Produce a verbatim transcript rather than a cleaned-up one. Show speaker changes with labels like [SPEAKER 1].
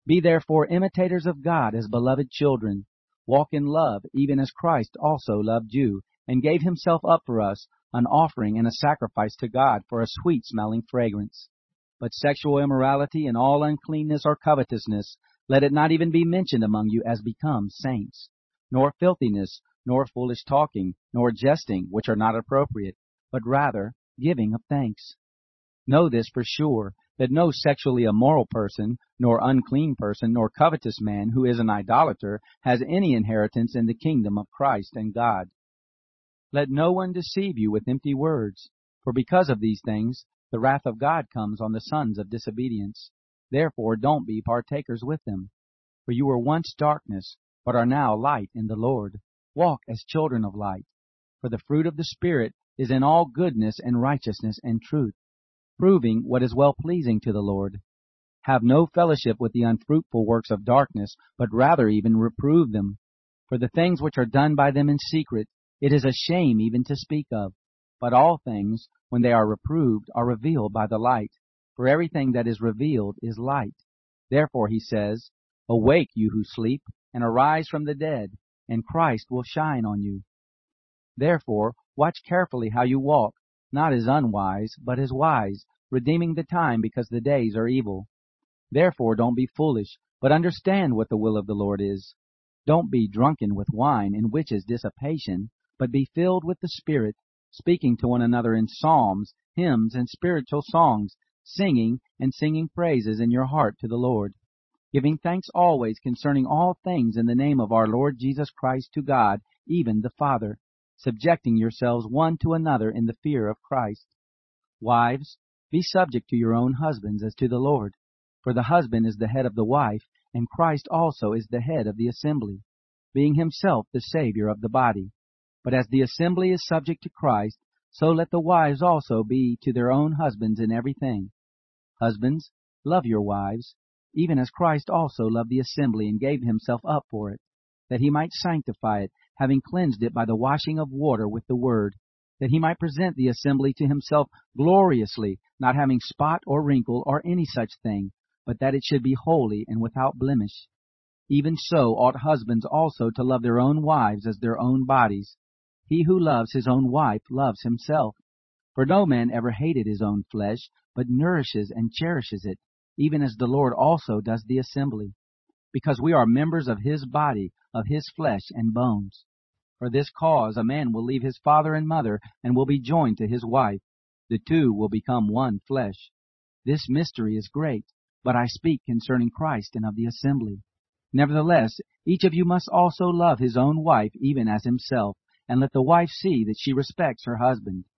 [SPEAKER 1] Be therefore imitators of God as beloved children. Walk in love, even as Christ also loved you, and gave himself up for us, an offering and a sacrifice to God for a sweet-smelling fragrance. But sexual immorality and all uncleanness or covetousness, let it not even be mentioned among you as becomes saints, nor filthiness, nor foolish talking, nor jesting, which are not appropriate, but rather giving of thanks. Know this for sure, that no sexually immoral person, nor unclean person, nor covetous man who is an idolater has any inheritance in the kingdom of Christ and God. Let no one deceive you with empty words, for because of these things the wrath of God comes on the sons of disobedience. Therefore don't be partakers with them. For you were once darkness, but are now light in the Lord. Walk as children of light. For the fruit of the Spirit is in all goodness and righteousness and truth, proving what is well-pleasing to the Lord. Have no fellowship with the unfruitful works of darkness, but rather even reprove them. For the things which are done by them in secret, it is a shame even to speak of. But all things, when they are reproved, are revealed by the light. For everything that is revealed is light. Therefore he says, Awake, you who sleep, and arise from the dead, and Christ will shine on you. Therefore watch carefully how you walk, not as unwise, but as wise, redeeming the time because the days are evil. Therefore don't be foolish, but understand what the will of the Lord is. Don't be drunken with wine, in which is dissipation, but be filled with the Spirit, speaking to one another in psalms, hymns, and spiritual songs, singing and singing praises in your heart to the Lord, giving thanks always concerning all things in the name of our Lord Jesus Christ to God, even the Father, subjecting yourselves one to another in the fear of Christ. Wives, be subject to your own husbands as to the Lord. For the husband is the head of the wife, and Christ also is the head of the assembly, being himself the Savior of the body. But as the assembly is subject to Christ, so let the wives also be to their own husbands in everything. Husbands, love your wives, even as Christ also loved the assembly and gave himself up for it, that he might sanctify it, having cleansed it by the washing of water with the word, that he might present the assembly to himself gloriously, not having spot or wrinkle or any such thing, but that it should be holy and without blemish. Even so ought husbands also to love their own wives as their own bodies. He who loves his own wife loves himself. For no man ever hated his own flesh, but nourishes and cherishes it, even as the Lord also does the assembly, because we are members of his body, of his flesh and bones. For this cause a man will leave his father and mother, and will be joined to his wife. The two will become one flesh. This mystery is great, but I speak concerning Christ and of the assembly. Nevertheless, each of you must also love his own wife even as himself, and let the wife see that she respects her husband.